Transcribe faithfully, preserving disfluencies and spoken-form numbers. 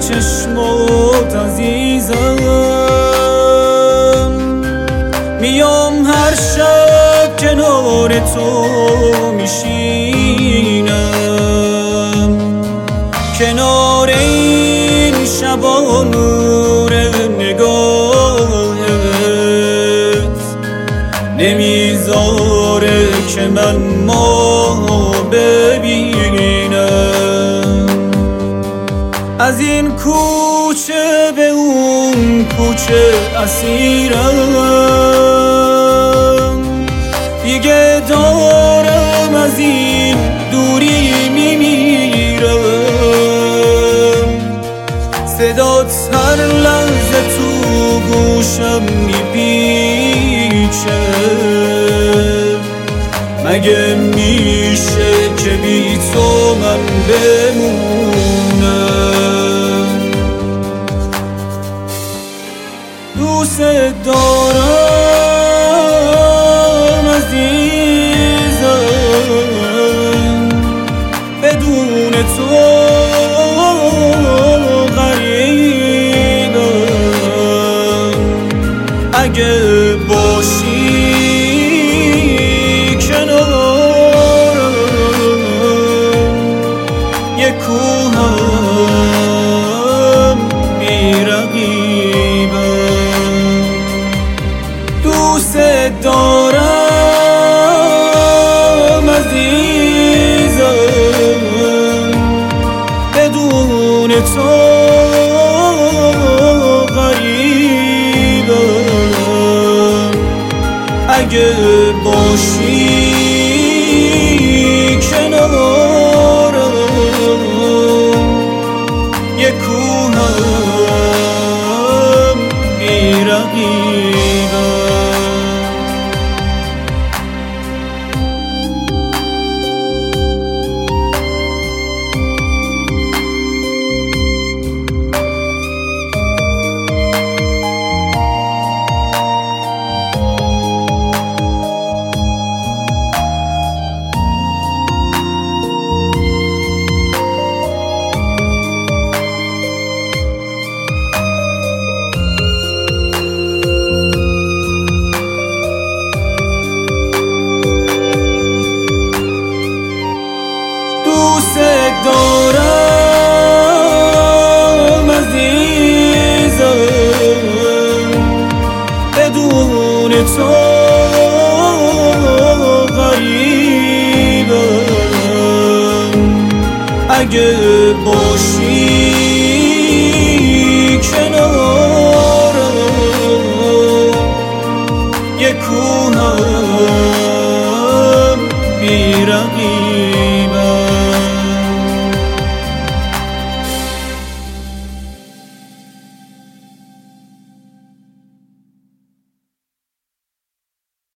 چشمات عزیزم، میام هر شب کنار تو میشینم، کنار این شبا نور نگاهت نمیذاره که من ما ببینم. از این کوچه به اون کوچه اسیرم، دیگه دارم از این دوری میمیرم. صدات هر لحظه تو گوشم میپیچه، مگه میشه که بی تو من بمونم؟ دوست دارم عزیزم، بدون تو غریبم. اگه باشی کنارم، یه کوهم بی‌رقیبم. دوست دارم عزیزم، بدون تو غریبم. اگه باشی کنارم، یه کوهم بی‌رقیبم. دوست دارم عزیزم، بدون تو غریبم. اگه باشی کنارم، یه